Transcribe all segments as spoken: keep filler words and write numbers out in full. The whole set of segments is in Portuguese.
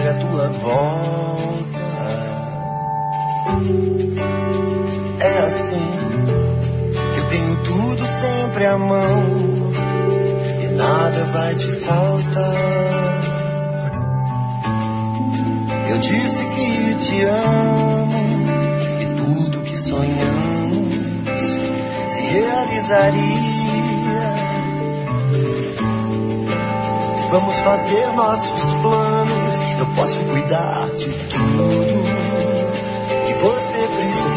sempre à tua volta. É assim, eu tenho tudo sempre à mão e nada vai te faltar. Eu disse que te amo e tudo que sonhamos se realizaria. Vamos fazer nossos planos, eu posso cuidar de tudo que você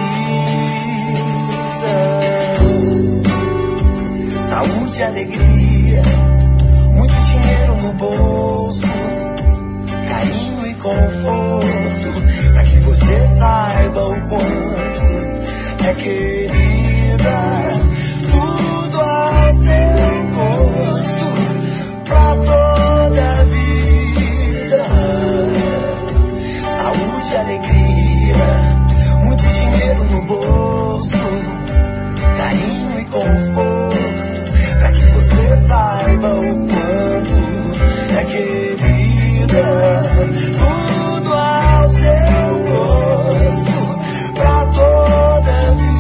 precisa. Saúde e alegria, muito dinheiro no bolso, carinho e conforto, pra que você saiba o quanto é querida. Tudo ao seu gosto, pra toda a vida. Saúde e alegria, muito dinheiro no bolso, carinho e conforto, pra que você saiba o quanto é querida. Tudo ao seu gosto, pra toda a vida.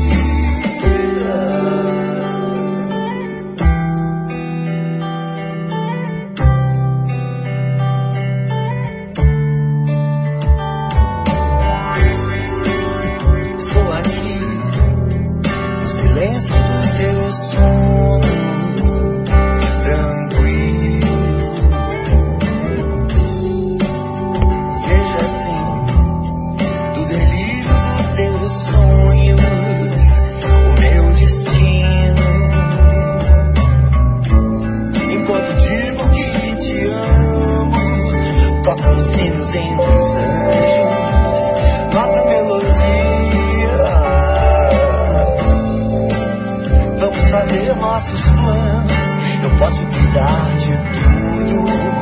Estou aqui no silêncio do teu sono, tranquilo. Seja assim, do delírio dos teus sonhos, o meu destino. Enquanto digo que te amo, toco os sinos entre os anjos, nossa melodia. Vamos fazer nossos planos, eu posso cuidar de tudo